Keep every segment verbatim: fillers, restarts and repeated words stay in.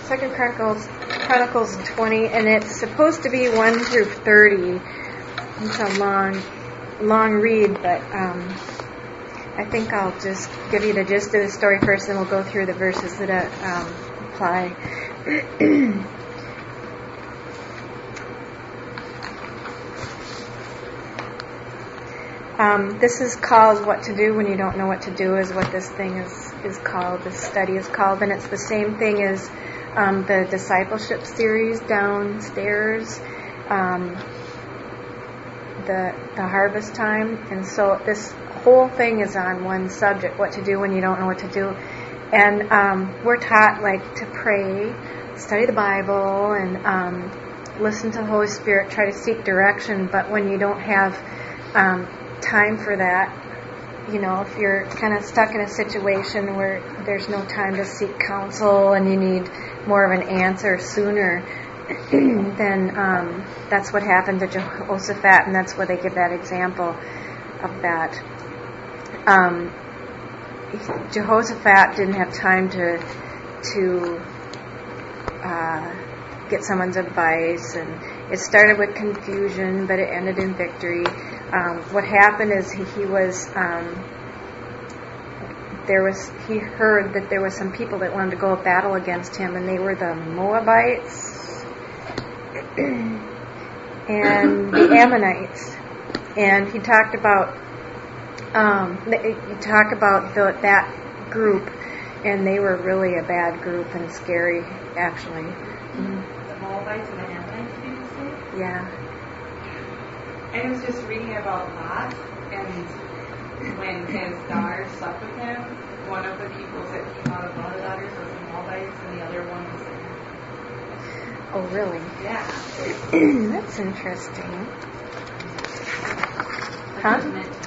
Second Chronicles, Chronicles twenty, and it's supposed to be one through thirty. It's a long, long read, but um, I think I'll just give you the gist of the story first, and we'll go through the verses that um, apply. Um, this is called What to Do When You Don't Know What to Do, is what this thing is, is called, this study is called, and it's the same thing as um, the discipleship series downstairs, um, the the harvest time, and so this whole thing is on one subject, what to do when you don't know what to do, and um, we're taught like to pray, study the Bible, and um, listen to the Holy Spirit, try to seek direction, but when you don't have um, time for that, you know, if you're kind of stuck in a situation where there's no time to seek counsel and you need more of an answer sooner, then um, that's what happened to Jehoshaphat, and that's where they give that example of that. Um, Jehoshaphat didn't have time to to uh, get someone's advice, and it started with confusion, but it ended in victory. Um, what happened is he, he was um, there was he heard that there were some people that wanted to go to battle against him, and they were the Moabites and the Ammonites. And he talked about um, he talked about the, that group, and they were really a bad group and scary, actually. Mm-hmm. The Moabites and the Ammonites, did you say? Yeah. I was just reading about Lot, and when his daughter slept with him, one of the peoples that came out of one of the daughters was the Moabites, and the other one was the... Oh, really? Yeah. That's interesting. Huh?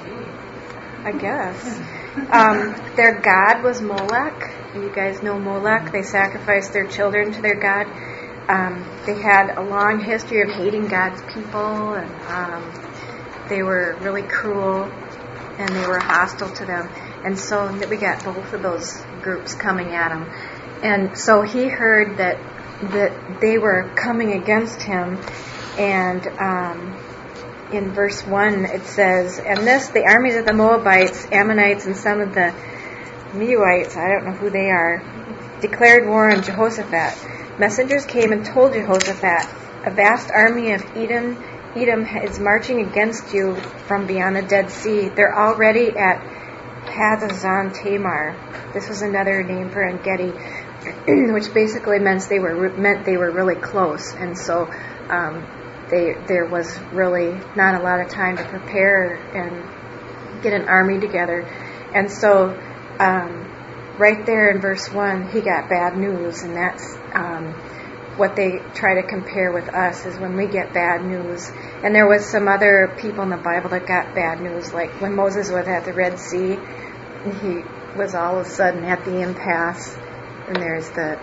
I guess. Um, their god was Molech. You guys know Molech. They sacrificed their children to their god. Um, they had a long history of hating God's people, and um, they were really cruel, and they were hostile to them. And so we got both of those groups coming at him. And so he heard that that they were coming against him, and um, in verse one it says, "And this, the armies of the Moabites, Ammonites, and some of the Meunites, I don't know who they are, declared war on Jehoshaphat. Messengers came and told Jehoshaphat, a vast army of Edom, Edom is marching against you from beyond the Dead Sea. They're already at Hazazon Tamar." This was another name for En-gedi, which basically meant they were meant they were really close, and so um, they there was really not a lot of time to prepare and get an army together, and so. Um, Right there in verse one, he got bad news, and that's um, what they try to compare with us, is when we get bad news. And there was some other people in the Bible that got bad news, like when Moses was at the Red Sea, he was all of a sudden at the impasse, and there's the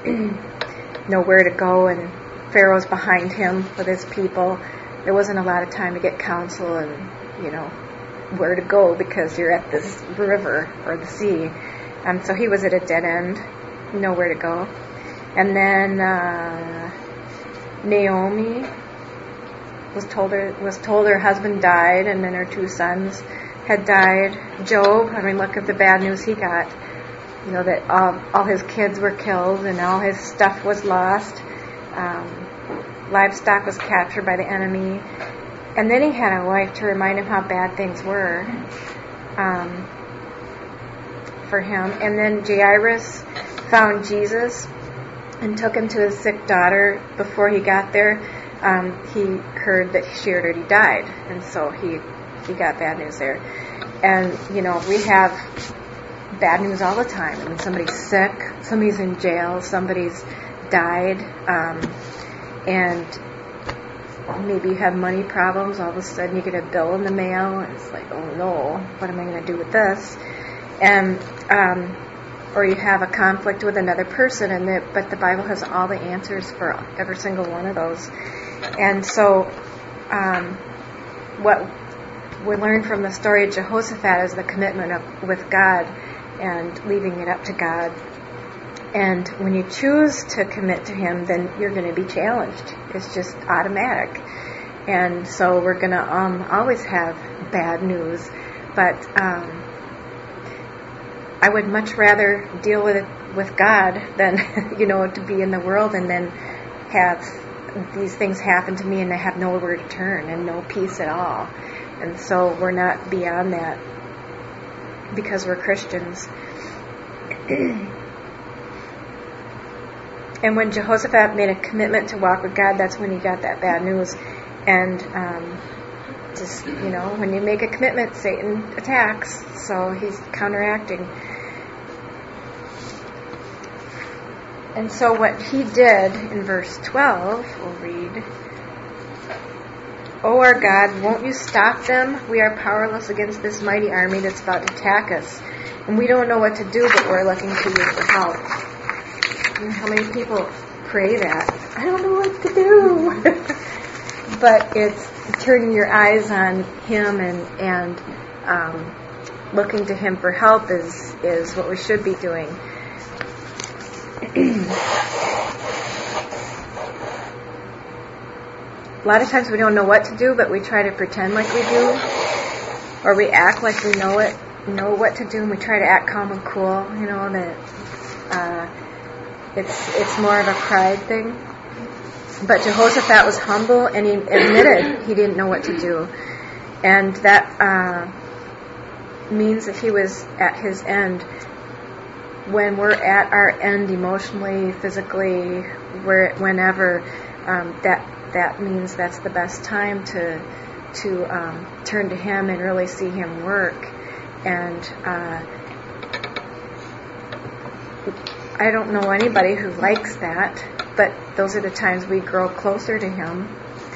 nowhere to go, and Pharaoh's behind him with his people. There wasn't a lot of time to get counsel and, you know, where to go, because you're at this river or the sea. Um, so he was at a dead end, nowhere to go. And then uh, Naomi was told her was told her husband died, and then her two sons had died. Job, I mean, look at the bad news he got. You know, that all, all his kids were killed and all his stuff was lost. Um, livestock was captured by the enemy. And then he had a wife to remind him how bad things were. Um, for him. And then Jairus found Jesus and took him to his sick daughter. Before he got there, um, he heard that she had already died, and so he he got bad news there. And you know, we have bad news all the time. I mean, somebody's sick, somebody's in jail, somebody's died, um, and maybe you have money problems. All of a sudden you get a bill in the mail, and it's like, oh no, what am I going to do with this? And um, or you have a conflict with another person, and the, but the Bible has all the answers for every single one of those. And so um, what we learn from the story of Jehoshaphat is the commitment of, with God and leaving it up to God. And when you choose to commit to Him, then you're going to be challenged. It's just automatic. And so we're going to um, always have bad news. But um, I would much rather deal with it with God than, you know, to be in the world and then have these things happen to me and I have nowhere to turn and no peace at all. And so we're not beyond that because we're Christians. And when Jehoshaphat made a commitment to walk with God, that's when he got that bad news. And um, just, you know, when you make a commitment, Satan attacks. So he's counteracting. And so what he did in verse twelve, we'll read, "O our God, won't you stop them? We are powerless against this mighty army that's about to attack us. And we don't know what to do, but we're looking to you for help." And how many people pray that? I don't know what to do. But it's turning your eyes on Him and, and um, looking to Him for help is, is what we should be doing. A lot of times we don't know what to do, but we try to pretend like we do, or we act like we know it, know what to do, and we try to act calm and cool. You know that uh, it's it's more of a pride thing. But Jehoshaphat was humble, and he admitted he didn't know what to do, and that uh, means that he was at his end. When we're at our end emotionally, physically, where whenever, um, that that means that's the best time to to um, turn to Him and really see Him work. And uh, I don't know anybody who likes that, but those are the times we grow closer to Him.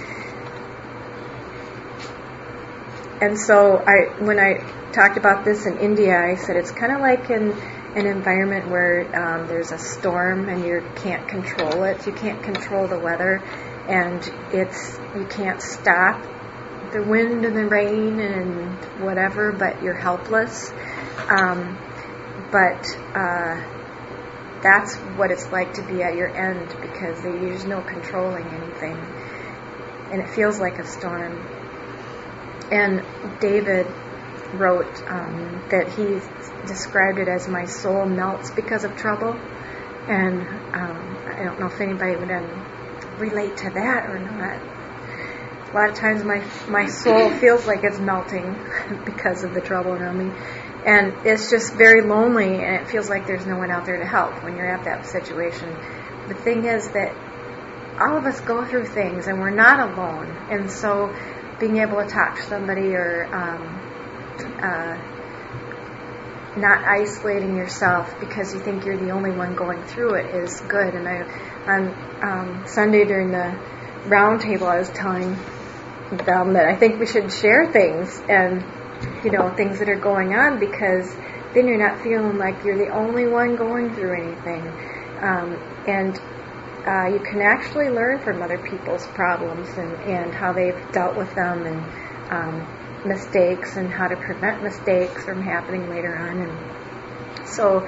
And so I, when I talked about this in India, I said it's kind of like in an environment where um, there's a storm and you can't control it. You can't control the weather, and it's you can't stop the wind and the rain and whatever, but you're helpless. Um, but uh, that's what it's like to be at your end, because there's no controlling anything, and it feels like a storm. And David wrote um, that he described it as my soul melts because of trouble, and um, I don't know if anybody would um, relate to that or not. A lot of times my my soul feels like it's melting because of the trouble around me, and it's just very lonely, and it feels like there's no one out there to help when you're at that situation. The thing is that all of us go through things, and we're not alone, and so being able to talk to somebody, or um, uh, not isolating yourself because you think you're the only one going through it is good. And I, on um, Sunday during the round table, I was telling them that I think we should share things, and you know, things that are going on, because then you're not feeling like you're the only one going through anything, um, and uh, you can actually learn from other people's problems and, and how they've dealt with them, and um, mistakes, and how to prevent mistakes from happening later on. And so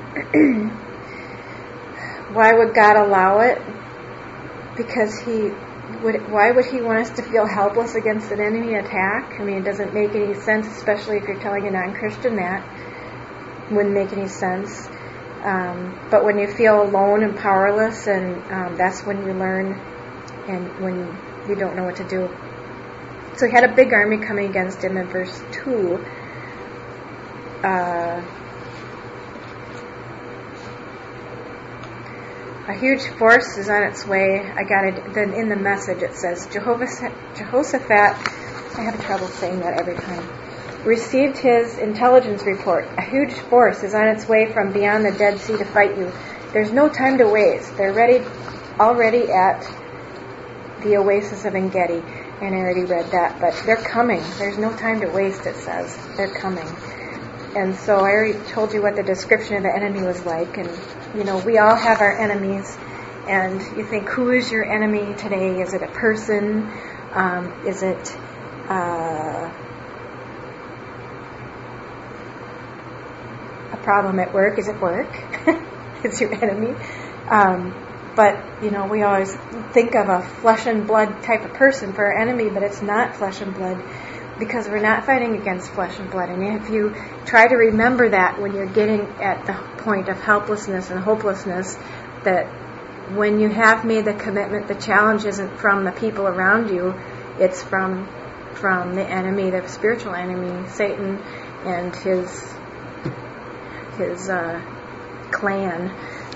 why would God allow it? Because He would. Why would He want us to feel helpless against an enemy attack? I mean, it doesn't make any sense, especially if you're telling a non-Christian that. It wouldn't make any sense. Um, but when you feel alone and powerless, and um, that's when you learn, and when you don't know what to do. So he had a big army coming against him in verse two. Uh, a huge force is on its way. I got it. Then in the Message it says, Jehoshaphat, I have trouble saying that every time, received his intelligence report. A huge force is on its way from beyond the Dead Sea to fight you. There's no time to waste. They're ready, already at the oasis of En-Gedi. And I already read that, but they're coming. There's no time to waste, it says. They're coming. And so I already told you what the description of the enemy was like. And, you know, we all have our enemies. And you think, who is your enemy today? Is it a person? Um, is it uh, a problem at work? Is it work? is your enemy. Um, but, you know, we always think of a flesh and blood type of person for our enemy, but it's not flesh and blood, because we're not fighting against flesh and blood. And if you try to remember that when you're getting at the point of helplessness and hopelessness, that when you have made the commitment, the challenge isn't from the people around you, it's from from the enemy, the spiritual enemy, Satan, and his his uh, clan.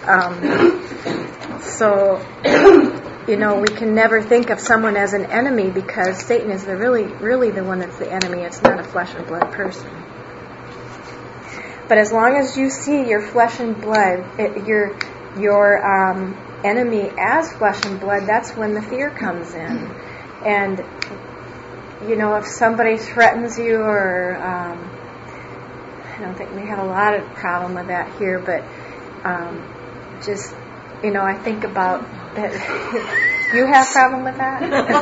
Um, so, you know, we can never think of someone as an enemy, because Satan is the really, really the one that's the enemy. It's not a flesh and blood person. But as long as you see your flesh and blood, it, your your um, enemy as flesh and blood, that's when the fear comes in. And, you know, if somebody threatens you, or um, I don't think we have a lot of problem with that here, but um, just, you know, I think about that. You have problem with that?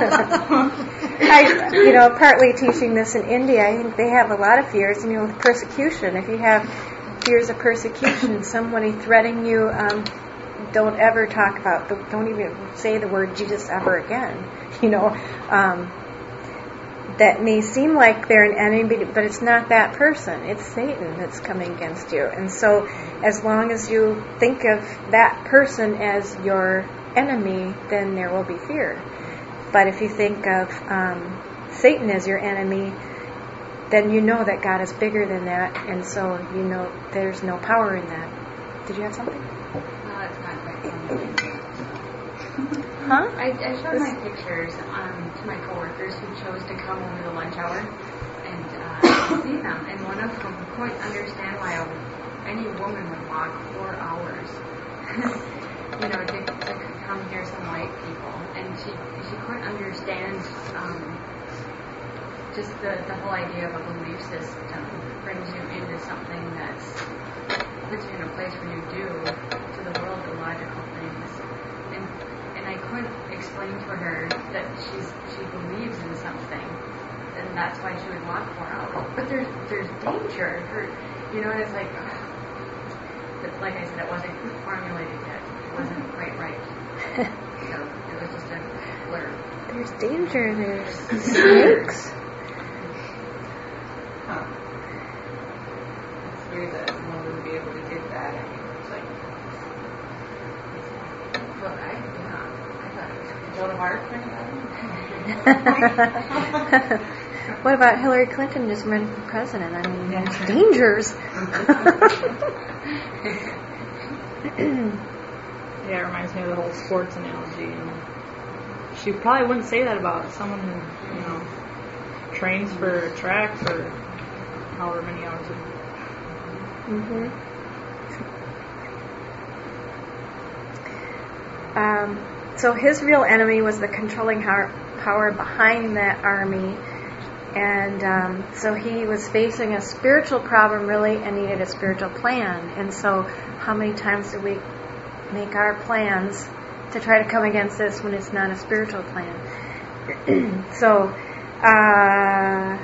I, you know, partly teaching this in India, I think they have a lot of fears. You know, with persecution, if you have fears of persecution, somebody threatening you, um, don't ever talk about, don't even say the word Jesus ever again. You know, um, that may seem like they're an enemy, but it's not that person. It's Satan that's coming against you. And so as long as you think of that person as your enemy, then there will be fear. But if you think of um, Satan as your enemy, then you know that God is bigger than that, and so you know there's no power in that. Did you have something? No, it's not quite funny. Huh? I, I showed my pictures um, to my coworkers who chose to come over the lunch hour and uh, see them, and one of them couldn't understand why a, any woman would walk four hours. You know, to, to come hear some white people, and she she couldn't understand um, just the, the whole idea of a belief system brings you into something that's puts you in a place where you do to the world the logical things, and and I couldn't explain to her that she's she believes in something, and that's why she would walk four hours. But there's there's danger, her, you know, and it's like, but like I said, it wasn't formulated yet. Wasn't quite right. So it was just a blur. There's danger. There's snakes. Huh. It's weird that someone would be able to get that. I mean, it's like, Well, I, yeah, I thought it was Joan of Arc or anything? What about Hillary Clinton just running for president? I mean, Yeah. there's dangers. Yeah, it reminds me of the whole sports analogy. And she probably wouldn't say that about someone who, you know, trains for track for however many hours a week. Mm-hmm. Um, so his real enemy was the controlling power, power behind that army. And um, so he was facing a spiritual problem, really, and needed a spiritual plan. And so how many times do we make our plans to try to come against this when it's not a spiritual plan? So uh,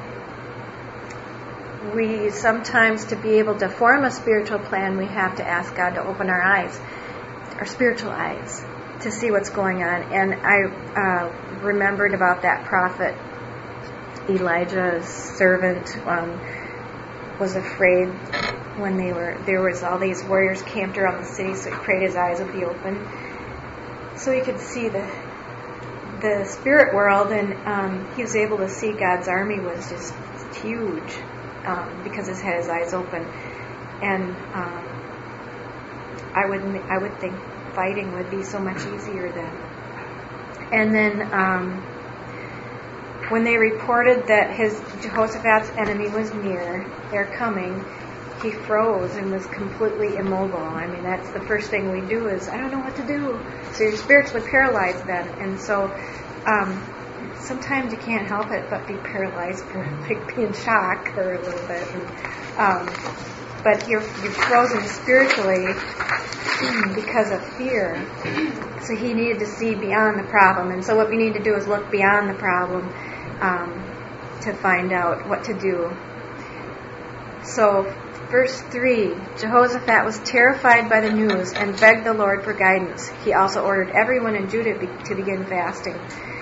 we sometimes, to be able to form a spiritual plan, we have to ask God to open our eyes, our spiritual eyes, to see what's going on. And I uh, remembered about that prophet Elijah's servant um, was afraid when they were there was all these warriors camped around the city, so he prayed his eyes would be open so he could see the the spirit world, and um, he was able to see God's army was just huge um, because he had his eyes open. And um, I would I would think fighting would be so much easier then. And then um, when they reported that his Jehoshaphat's enemy was near, they're coming, he froze and was completely immobile. I mean, that's the first thing we do is, I don't know what to do. So you're spiritually paralyzed then. And so um, sometimes you can't help it but be paralyzed for like be in shock for a little bit. And, um, but you're, you're frozen spiritually because of fear. So he needed to see beyond the problem. And so what we need to do is look beyond the problem um, to find out what to do. So Verse three, Jehoshaphat was terrified by the news and begged the Lord for guidance. He also ordered everyone in Judah be- to begin fasting.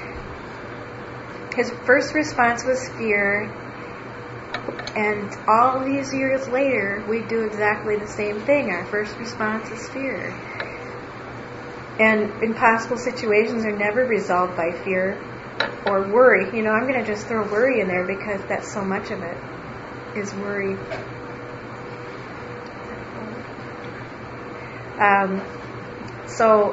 His first response was fear, and all these years later, we do exactly the same thing. Our first response is fear. And impossible situations are never resolved by fear or worry. You know, I'm going to just throw worry in there because that's so much of it, is worry. Um, so,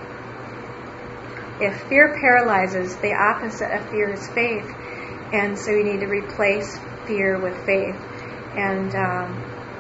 if fear paralyzes, the opposite of fear is faith. And so you need to replace fear with faith. And um,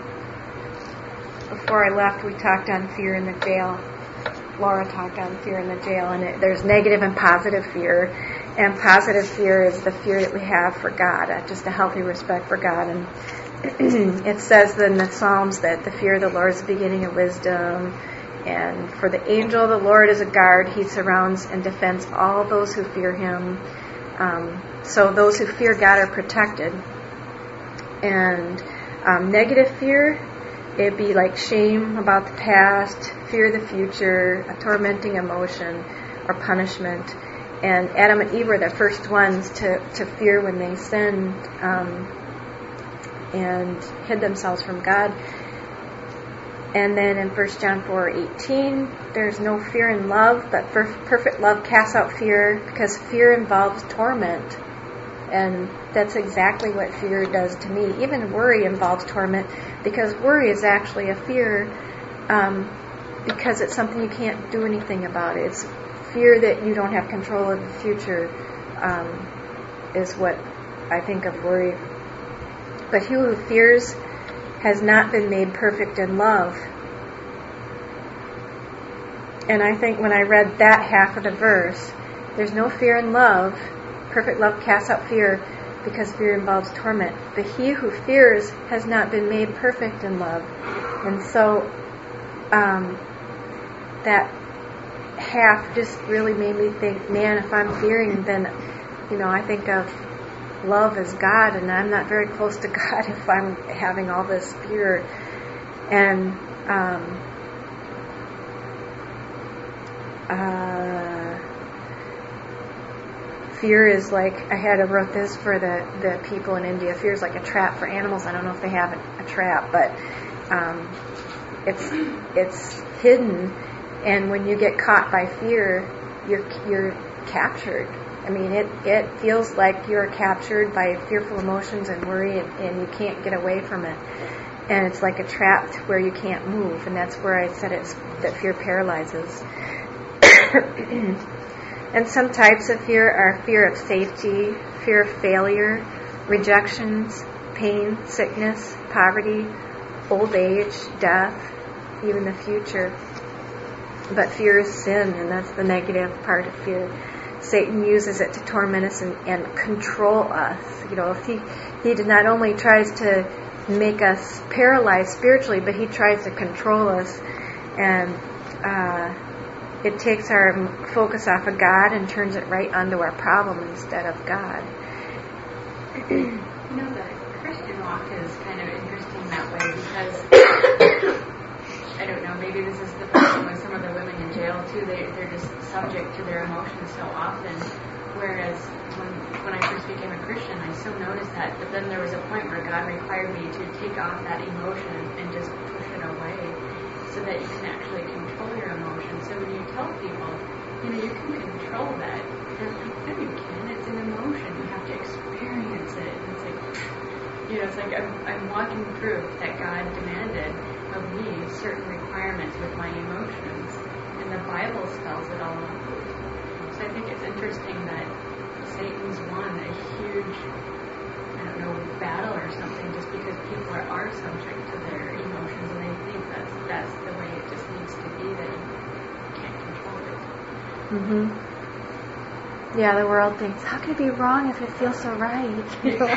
before I left, we talked on fear in the jail. Laura talked on fear in the jail. And it, there's negative and positive fear. And positive fear is the fear that we have for God, uh, just a healthy respect for God. And it says in the Psalms that the fear of the Lord is the beginning of wisdom. And for the angel of the Lord is a guard. He surrounds and defends all those who fear him. Um, so those who fear God are protected. And um, negative fear, it'd be like shame about the past, fear of the future, a tormenting emotion, or punishment. And Adam and Eve were the first ones to, to fear when they sinned um, and hid themselves from God. And then in First John four eighteen, there's no fear in love, but perfect love casts out fear, because fear involves torment. And that's exactly what fear does to me. Even worry involves torment, because worry is actually a fear um, because it's something you can't do anything about. It's fear that you don't have control of the future um, is what I think of worry. But he who fears has not been made perfect in love. And I think when I read that half of the verse, there's no fear in love. Perfect love casts out fear, because fear involves torment. But he who fears has not been made perfect in love. And so um, that half just really made me think, man, if I'm fearing, then, you know, I think of love as God, and I'm not very close to God if I'm having all this fear. And um, uh, fear is like, I had I wrote this for the, the people in India, fear is like a trap for animals. I don't know if they have a, a trap, but um, it's it's hidden, and when you get caught by fear, you're you're captured. I mean, it, it feels like you're captured by fearful emotions and worry, and, and you can't get away from it. And it's like a trap where you can't move, and that's where I said it's that fear paralyzes. And some types of fear are fear of safety, fear of failure, rejections, pain, sickness, poverty, old age, death, even the future. But fear is sin, and that's the negative part of fear. Satan uses it to torment us and, and control us. You know, if he he not only tries to make us paralyzed spiritually, but he tries to control us, and uh, it takes our focus off of God and turns it right onto our problem instead of God. You know, the Christian walk is kind of interesting that way, because I don't know, maybe this is the problem with some of the women in jail too. They, they're just subject to their emotions so often. Whereas when, when I first became a Christian, I so noticed that. But then there was a point where God required me to take off that emotion and just push it away, so that you can actually control your emotions. So when you tell people, you know, you can control that, they're like, no, you can't. It's an emotion. You have to experience it. And it's like, you know, it's like I'm, I'm walking proof that God demanded of me certain requirements with my emotions, and the Bible spells it all out. So I think it's interesting that Satan's won a huge, I don't know, battle or something, just because people are, are subject to their emotions, and they think that's that's the way it just needs to be, that you can't control it. Mm-hmm. Yeah, the world thinks, how can it be wrong if it feels so right? You know?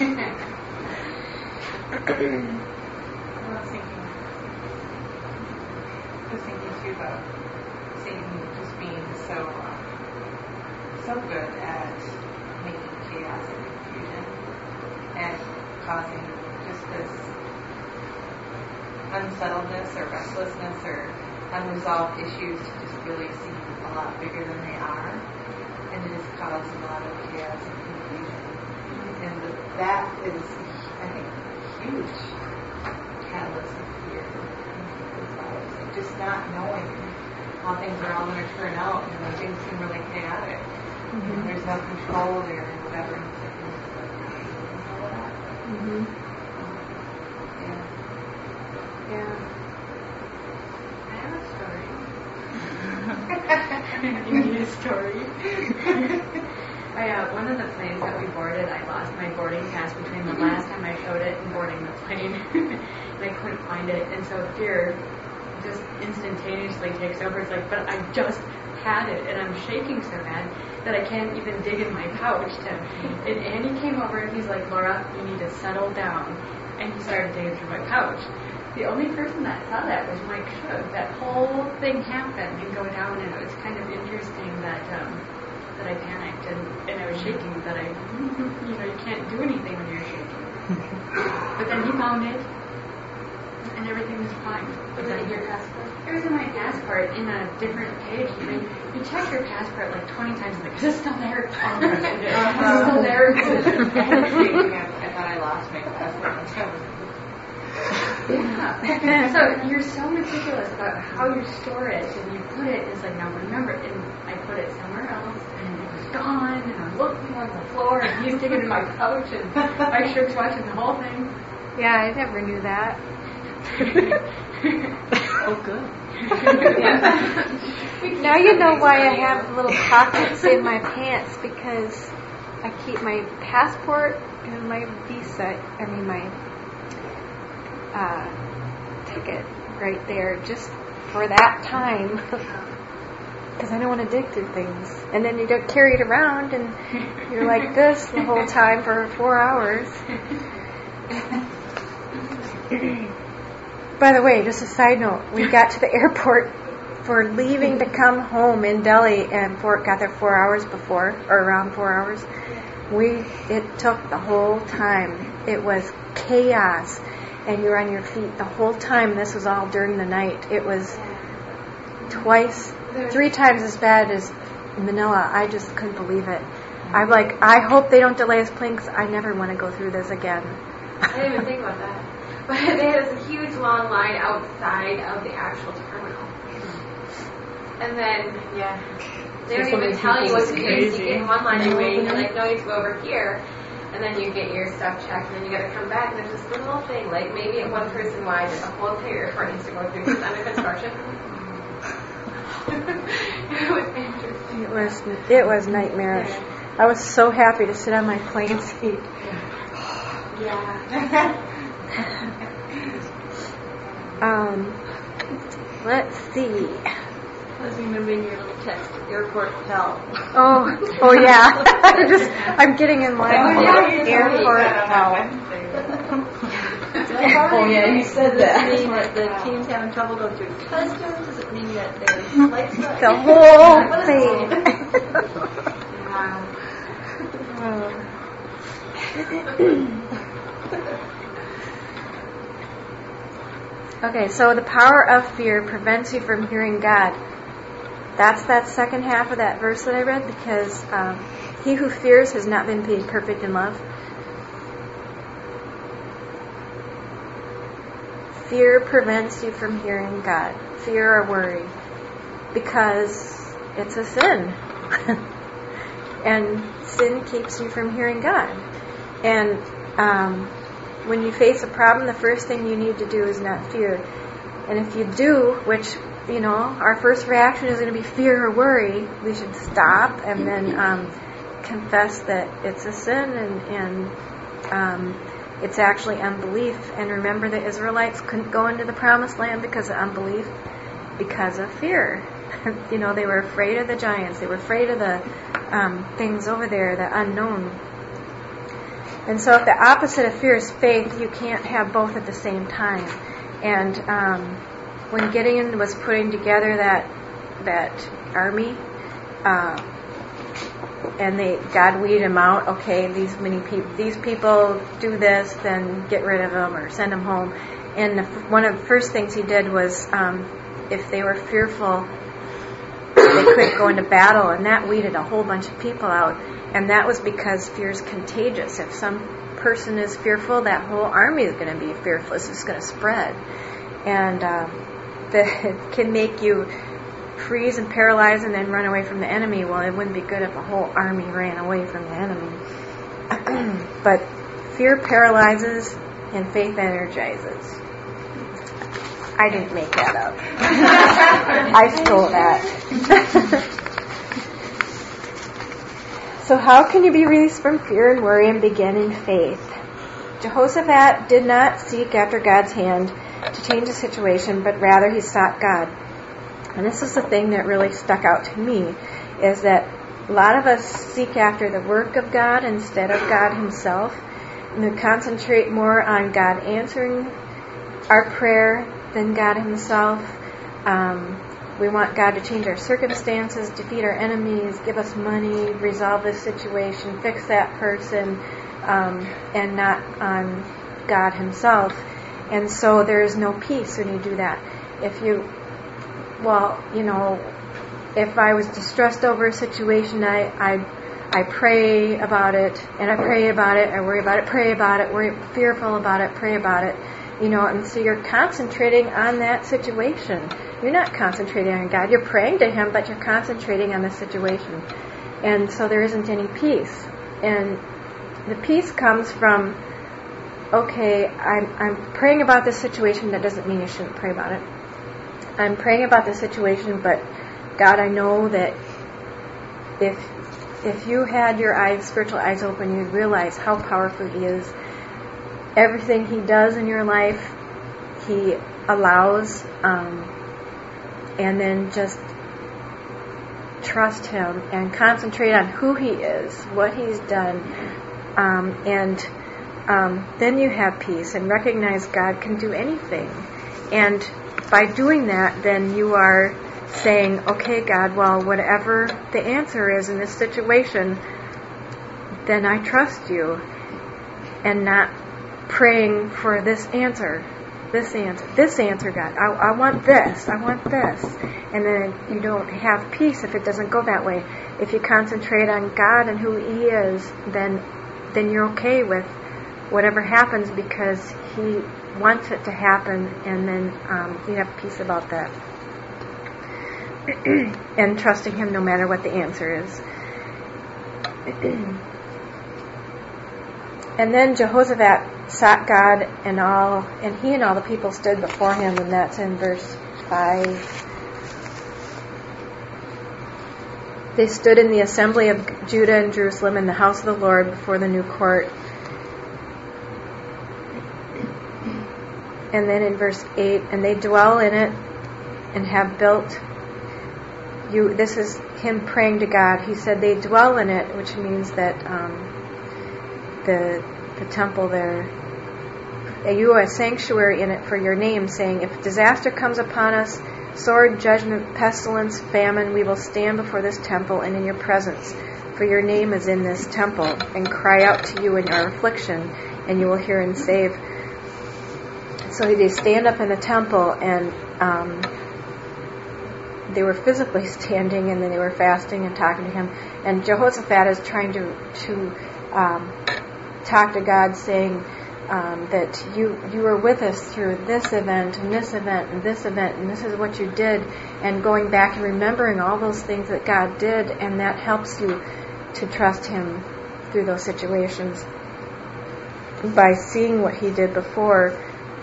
I was thinking, I was thinking too about Satan just being so um, so good at making chaos and confusion and causing just this unsettledness or restlessness or unresolved issues to just really seem a lot bigger than they are, and it just causes a lot of chaos and confusion. And that is, I think, a huge catalyst of fear as well. So just not knowing how things are all going to turn out, and when things seem really chaotic. Mm-hmm. And there's no control there, or whatever. Mm-hmm. Yeah. Yeah. I have a story. You need a story? I, uh, one of the planes that we boarded, I lost my boarding pass between the last time I showed it and boarding the plane. And I couldn't find it. And so fear just instantaneously takes over. It's like, but I just had it, and I'm shaking so bad that I can't even dig in my pouch. To, and Andy came over and he's like, Laura, you need to settle down. And he started digging through my pouch. The only person that saw that was Mike Shug. That whole thing happened and go down, and it was kind of interesting that um, that I panicked and, and I was shaking. That I, you know, you can't do anything when you're shaking. But then he found it, and everything was fine. Was it in your passport? It was in my passport in a different page. You know, you check your passport like twenty times, like, is it still there? Oh, no, it's still there. I thought I lost my passport. Yeah. So you're so meticulous about how you store it, and you put it. It's like, now remember, and I put it somewhere else, and it was gone. And I'm looking on the floor, and he's digging in my pouch, and Mike Shug's watching the whole thing. Yeah, I never knew that. Oh, good. Now you know why I have little pockets in my pants, because I keep my passport and my visa, I mean my uh, ticket right there just for that time, because I don't want to dig through things. And then you don't carry it around, and you're like this the whole time for four hours. By the way, just a side note, we got to the airport for leaving to come home in Delhi, and Fort got there four hours before, or around four hours. We it took the whole time. It was chaos, and you're on your feet the whole time. This was all during the night. It was twice, three times as bad as Manila. I just couldn't believe it. I'm like, I hope they don't delay us plane, because I never want to go through this again. I didn't even think about that. But there was a huge long line outside of the actual terminal. And then, yeah, they don't So even many tell you people, what to it's do. You crazy. get in one line and wait, and they're like, no, you have to go over here. And then you get your stuff checked, and then you got to come back, and there's this little thing, like maybe at one person wide, that the whole entire airport needs to go through. It's under construction. It was interesting. It was it was nightmarish. I was so happy to sit on my plane seat. Yeah. Um, let's see. I was remembering your little text, airport hell. Oh, oh yeah. I'm just, I'm getting in line Oh, for yeah, airport hell. Oh yeah, you said that. Does it mean that the team's having trouble going through customs? Does it mean that their flights not The whole thing. Okay, so the power of fear prevents you from hearing God. That's that second half of that verse that I read, because um, he who fears has not been made perfect in love. Fear prevents you from hearing God. Fear or worry. Because it's a sin. And sin keeps you from hearing God. And um, when you face a problem, the first thing you need to do is not fear. And if you do, which, you know, our first reaction is going to be fear or worry, we should stop and then um, confess that it's a sin, and, and um, it's actually unbelief. And remember, the Israelites couldn't go into the promised land because of unbelief, because of fear. You know, they were afraid of the giants. They were afraid of the um, things over there, the unknown. And so if the opposite of fear is faith, you can't have both at the same time. And um, when Gideon was putting together that that army, uh, and they God weeded them out. Okay, these many people, these people do this, then get rid of them or send them home. And the, one of the first things he did was, um, if they were fearful, they couldn't go into battle, and that weeded a whole bunch of people out. And that was because fear is contagious. If some person is fearful, that whole army is going to be fearful. It's just going to spread. And uh, the, it can make you freeze and paralyze and then run away from the enemy. Well, it wouldn't be good if a whole army ran away from the enemy. But fear paralyzes and faith energizes. I didn't make that up. I stole that. So how can you be released from fear and worry and begin in faith? Jehoshaphat did not seek after God's hand to change the situation, but rather he sought God. And this is the thing that really stuck out to me, is that a lot of us seek after the work of God instead of God himself. And we concentrate more on God answering our prayer than God himself. Um, we want God to change our circumstances, defeat our enemies, give us money, resolve this situation, fix that person, um, and not on God himself. And so there is no peace when you do that. If you, well, you know, if I was distressed over a situation, I, I, I pray about it, and I pray about it, I worry about it, pray about it, worry, fearful about it, pray about it. You know, and so you're concentrating on that situation. You're not concentrating on God. You're praying to him, but you're concentrating on the situation. And so there isn't any peace. And the peace comes from, okay, I'm, I'm praying about this situation. That doesn't mean you shouldn't pray about it. I'm praying about the situation, but God, I know that if if you had your eyes, spiritual eyes open, you'd realize how powerful he is. Everything he does in your life, he allows, um, and then just trust him and concentrate on who he is, what he's done, um, and um, then you have peace and recognize God can do anything. And by doing that, then you are saying, okay, God, well, whatever the answer is in this situation, then I trust you, and not praying for this answer, this answer, this answer, God. I, I want this, I want this. And then you don't have peace if it doesn't go that way. If you concentrate on God and who he is, then then you're okay with whatever happens because he wants it to happen, and then um, you have peace about that. And trusting him no matter what the answer is. And then Jehoshaphat sought God, and all, and he and all the people stood before him, and that's in verse five. They stood in the assembly of Judah and Jerusalem in the house of the Lord before the new court. And then in verse eight, and they dwell in it and have built. You. This is him praying to God. He said they dwell in it, which means that um, the the temple there. You are a sanctuary in it for your name, saying, if disaster comes upon us, sword, judgment, pestilence, famine, we will stand before this temple and in your presence, for your name is in this temple, and cry out to you in your affliction, and you will hear and save. So they stand up in the temple, and um, they were physically standing, and then they were fasting and talking to him. And Jehoshaphat is trying to to um, talk to God, saying um, that you you were with us through this event and this event and this event, and this is what you did, and going back and remembering all those things that God did, and that helps you to trust him through those situations by seeing what he did before.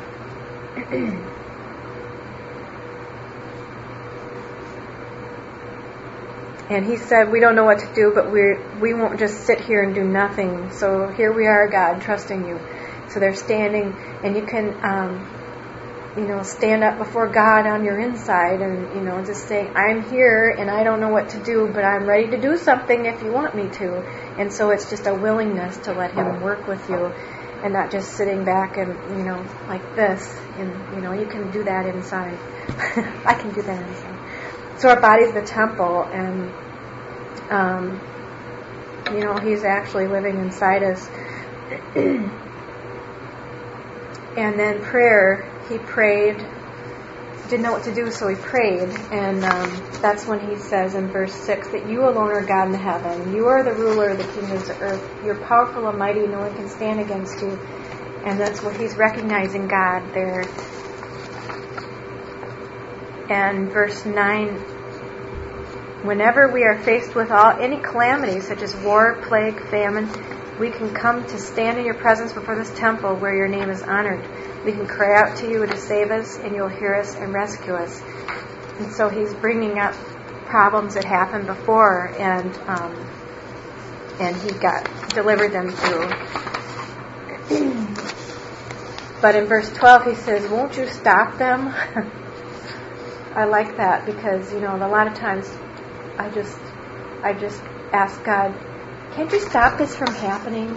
And he said, we don't know what to do, but we we won't just sit here and do nothing. So here we are, God, trusting you. So they're standing, and you can, um, you know, stand up before God on your inside, and you know, just say, I'm here, and I don't know what to do, but I'm ready to do something if you want me to. And so it's just a willingness to let him work with you, and not just sitting back and, you know, like this. And you know, you can do that inside. I can do that inside. So our body's the temple, and um, you know, he's actually living inside us. And then prayer, he prayed, didn't know what to do, so he prayed. And um, that's when he says in verse six that you alone are God in heaven. You are the ruler of the kingdoms of earth. You're powerful and mighty. No one can stand against you. And that's where he's recognizing God there. And verse nine, whenever we are faced with all any calamity, such as war, plague, famine, we can come to stand in your presence before this temple where your name is honored. We can cry out to you to save us, and you'll hear us and rescue us. And so he's bringing up problems that happened before, and um, and he got delivered them through. But in verse twelve, he says, "Won't you stop them?" I like that because, you know, a lot of times I just I just ask God, can't you stop this from happening?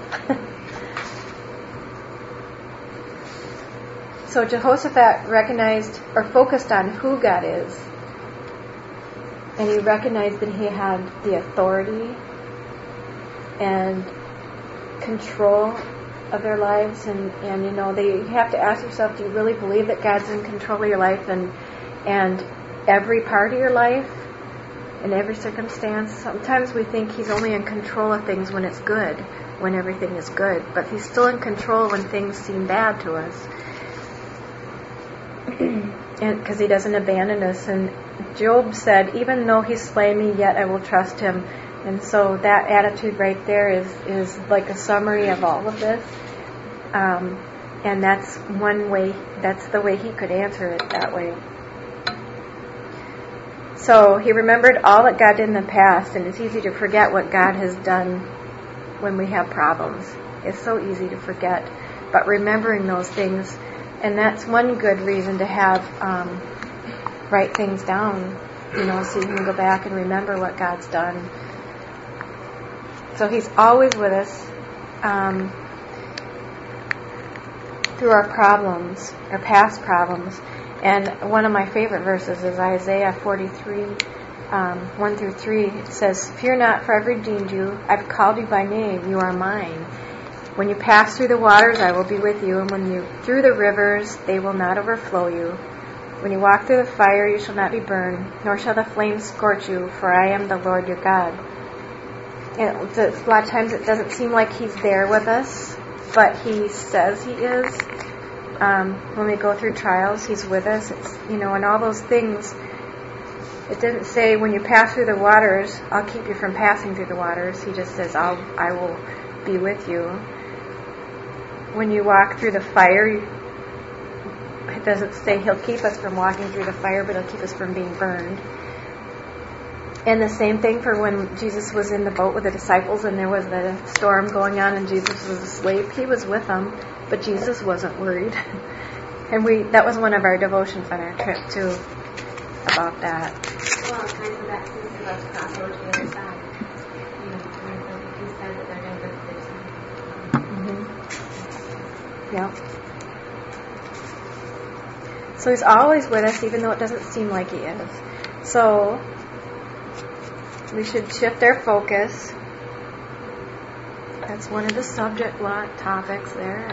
So Jehoshaphat recognized or focused on who God is. And he recognized that he had the authority and control of their lives. And, and you know, they, you have to ask yourself, do you really believe that God's in control of your life and, and every part of your life? In every circumstance? Sometimes we think he's only in control of things when it's good, when everything is good. But he's still in control when things seem bad to us. Because he doesn't abandon us. And Job said, even though he slay me, yet I will trust him. And so that attitude right there is, is like a summary of all of this. Um, and that's one way, that's the way he could answer it that way. So he remembered all that God did in the past, and it's easy to forget what God has done when we have problems. It's so easy to forget. But remembering those things, and that's one good reason to have um, write things down, you know, so you can go back and remember what God's done. So he's always with us um, through our problems, our past problems. And one of my favorite verses is Isaiah forty-three, um, one through three. It says, "Fear not, for I've redeemed you. I've called you by name. You are mine. When you pass through the waters, I will be with you. And when you through the rivers, they will not overflow you. When you walk through the fire, you shall not be burned, nor shall the flames scorch you, for I am the Lord your God." And a lot of times it doesn't seem like he's there with us, but he says he is. Um, when we go through trials, he's with us. It's, you know, and all those things. It didn't say when you pass through the waters, I'll keep you from passing through the waters. He just says, I'll, I will be with you. When you walk through the fire, it doesn't say he'll keep us from walking through the fire, but he'll keep us from being burned. And the same thing for when Jesus was in the boat with the disciples and there was the storm going on and Jesus was asleep. He was with them, but Jesus wasn't worried. And we that was one of our devotions on our trip, too, about that. Well, it's nice of that since they're about to cross over to the other side. You know, when he said that they're going to go to the other side. Mm-hmm. Yeah. So he's always with us, even though it doesn't seem like he is. So we should shift our focus. That's one of the subject lot topics there.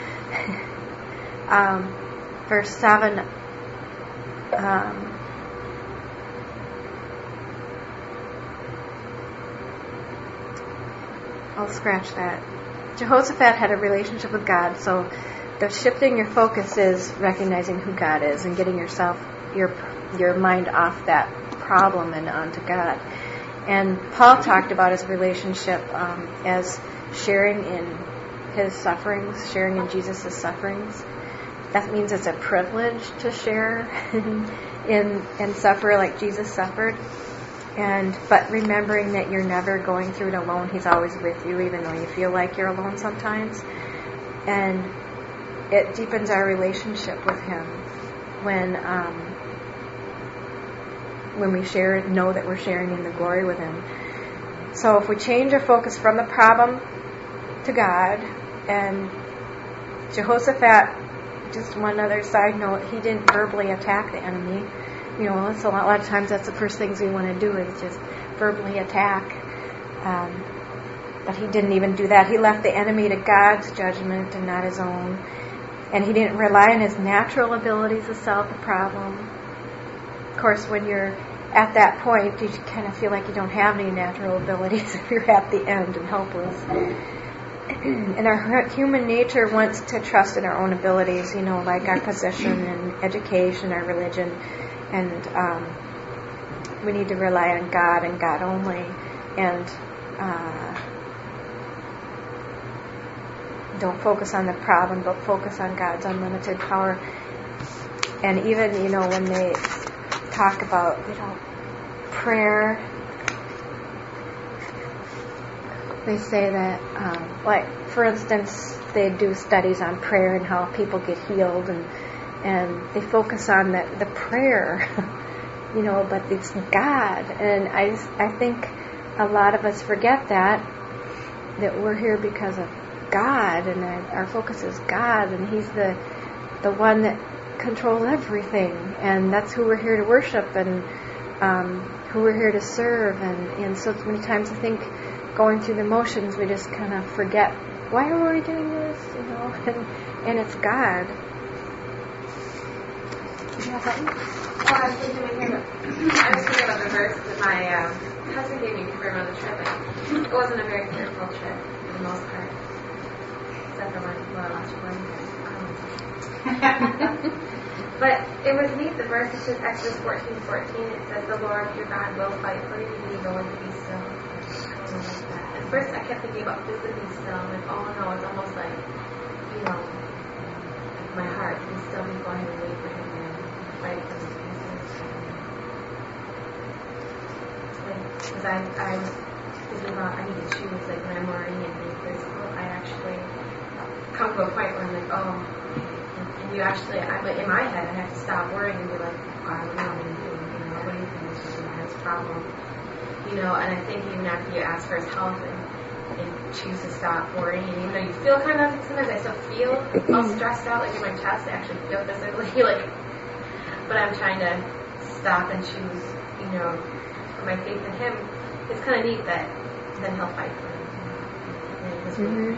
um, verse seven. Um, I'll scratch that. Jehoshaphat had a relationship with God, so the shifting your focus is recognizing who God is and getting yourself, your your mind off that problem and onto God. And Paul talked about his relationship um, as sharing in his sufferings, sharing in Jesus' sufferings. That means it's a privilege to share in and suffer like Jesus suffered. And but remembering that you're never going through it alone. He's always with you, even though you feel like you're alone sometimes. And it deepens our relationship with him when um, when we share, know that we're sharing in the glory with him. So if we change our focus from the problem to God, and Jehoshaphat, just one other side note, he didn't verbally attack the enemy. You know, it's a lot, a lot of times that's the first things we want to do is just verbally attack. Um, but he didn't even do that. He left the enemy to God's judgment and not his own. and he didn't rely on his natural abilities to solve the problem. Of course, when you're at that point, you kind of feel like you don't have any natural abilities if you're at the end and helpless. And our human nature wants to trust in our own abilities, you know, like our position and education, our religion, and um, we need to rely on God and God only, and uh, don't focus on the problem, but focus on God's unlimited power. And even, you know, when they talk about, you know, prayer, they say that, um, like, for instance, they do studies on prayer and how people get healed, and and they focus on the, the prayer, you know, but it's God. And I, I think a lot of us forget that, that we're here because of God, and that our focus is God, and He's the the one that controls everything, and that's who we're here to worship, and um, who we're here to serve. And, and so many times I think going through the motions, we just kind of forget, why are we doing this, you know, and, and it's God. You have something? Oh, I was thinking we hear I was thinking about the verse that my um, husband gave me before we went on the trip, and it wasn't a very careful trip for the most part, except for when well, last one. Um, but it was neat. The verse is just Exodus fourteen fourteen. It says, "The Lord your God will fight for you, and you know when to be still." Like that. At first, I kept thinking about physically be still. I'm like, oh no, it's almost like, you know, like my heart be still before Him and wait for Him to fight for me. Because I, I was thinking about, I need to choose, like when I'm already in being physical, I actually come to a point where I'm like, oh, and, and you actually, I, like in my head, I have to stop worrying and be like, God, what do you want me to do? You know, what do you think is just my his problem? You know, and I think even after you ask for His help and, and choose to stop worrying, and even though you feel kind of, sometimes I still feel all stressed out, like in my chest, I actually feel physically, like, but I'm trying to stop and choose, you know, my faith in Him. It's kind of neat that then He'll fight for me. Mm-hmm.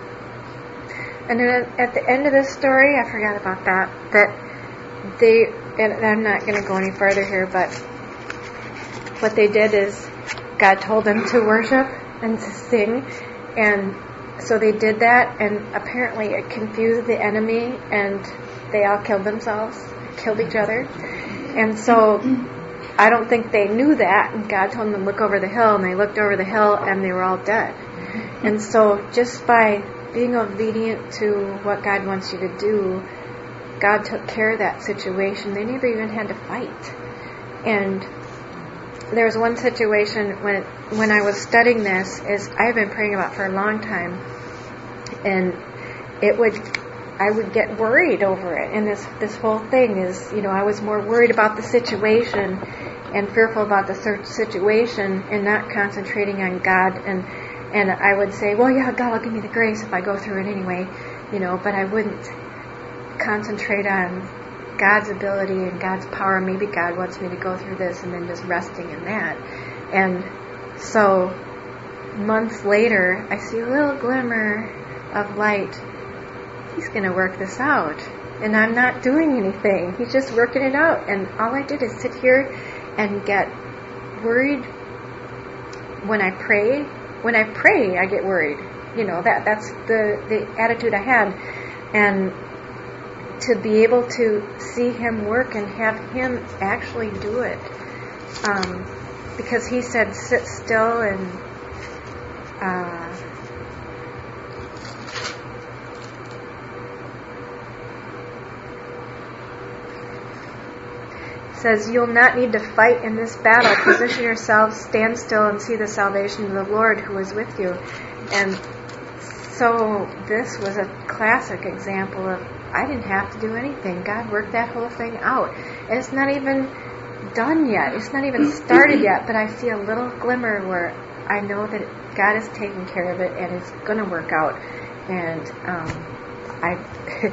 And then at the end of this story, I forgot about that, that they, and I'm not going to go any further here, but what they did is God told them to worship and to sing, and so they did that, and apparently it confused the enemy, and they all killed themselves, killed each other. And so I don't think they knew that, and God told them to look over the hill, and they looked over the hill, and they were all dead. And so just by being obedient to what God wants you to do, God took care of that situation. They never even had to fight. And there was one situation when when I was studying this, is I've been praying about for a long time, and it would I would get worried over it. And this this whole thing is, you know, I was more worried about the situation and fearful about the situation, and not concentrating on God. And and I would say, well, yeah, God will give me the grace if I go through it anyway, you know, but I wouldn't concentrate on God's ability and God's power. Maybe God wants me to go through this, and then just resting in that. And so months later, I see a little glimmer of light. He's going to work this out, and I'm not doing anything. He's just working it out. And all I did is sit here and get worried when I pray. When I pray, I get worried. You know, that that's the, the attitude I had. And to be able to see Him work and have Him actually do it. Um, because He said, sit still and uh, says, you'll not need to fight in this battle. Position yourselves, stand still, and see the salvation of the Lord who is with you. And so this was a classic example of, I didn't have to do anything. God worked that whole thing out. And it's not even done yet. It's not even started yet, but I see a little glimmer where I know that God is taking care of it, and it's going to work out. And um, I...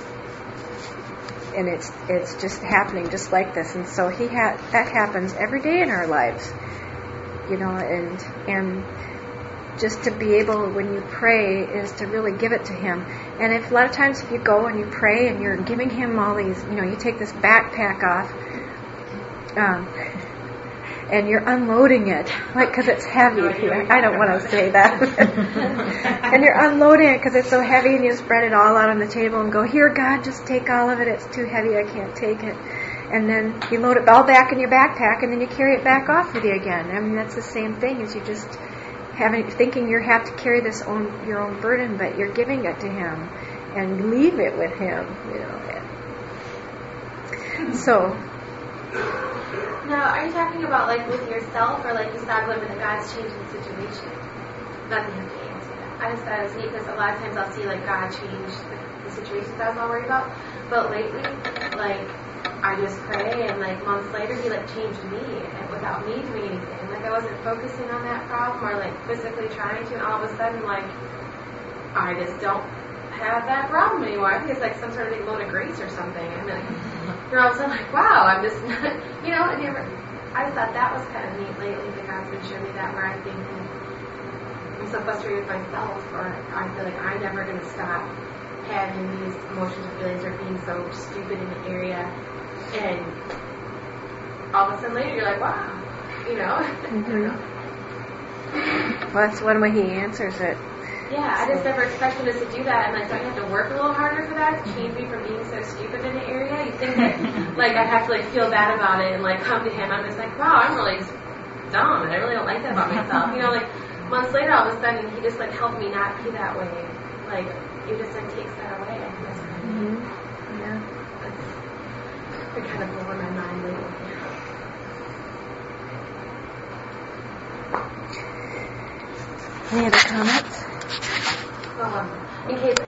And it's it's just happening just like this. And so he ha- that happens every day in our lives, you know. And and just to be able, when you pray, is to really give it to Him. And if a lot of times if you go and you pray and you're giving Him all these, you know, you take this backpack off, um, and you're unloading it, like, because it's heavy. I don't want to say that. And you're unloading it because it's so heavy, and you spread it all out on the table and go, here, God, just take all of it. It's too heavy. I can't take it. And then you load it all back in your backpack, and then you carry it back off with you again. I mean, that's the same thing as you just having thinking you have to carry this own your own burden, but you're giving it to Him and leave it with Him. You know. So. Now, are you talking about like with yourself, or like you saw glimpse that God's changing the situation? Doesn't have to answer that. I just thought it was neat because a lot of times I'll see like God change the, the situations I was all worried about, but lately, like I just pray and like months later He like changed me and without me doing anything. Like I wasn't focusing on that problem or like physically trying to, and all of a sudden like I just don't have that problem anymore. I think it's like some sort of big load of grace or something. I mean, like, you're all of a sudden like, wow, I'm just not, you know, and never, I thought that was kind of neat lately that God's been showing me that, where I think I'm so frustrated with myself, or I feel like I'm never going to stop having these emotions or feelings or being so stupid in the area, and all of a sudden later you're like, wow, you know. Mm-hmm. Well, that's one way He answers it. Yeah, I just never expected us to do that, and like, don't you have to work a little harder for that to change me from being so stupid in the area? You think that, like, I have to like feel bad about it and like come to Him. I'm just like, wow, I'm really dumb, and I really don't like that about myself. You know, like months later, all of a sudden, He just like helped me not be that way. Like, He just like takes that away. I think that's kind of Mm-hmm. Yeah. That's been kind of blowing my mind lately. Any other